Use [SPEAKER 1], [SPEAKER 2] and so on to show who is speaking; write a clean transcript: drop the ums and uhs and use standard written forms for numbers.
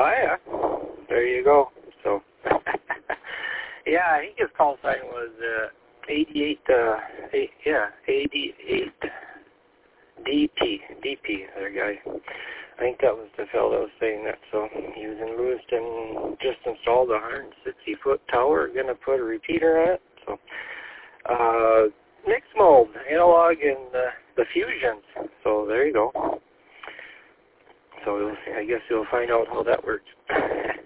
[SPEAKER 1] Oh, yeah. There you go. So, yeah, I think his call sign was 88, 88 DP, there, guy. I think that was the fellow that was saying that. So he was in Lewiston, just installed a 160-foot tower, going to put a repeater on it. So mixed mode, analog and the fusions. So there you go. So I guess you'll find out how that works.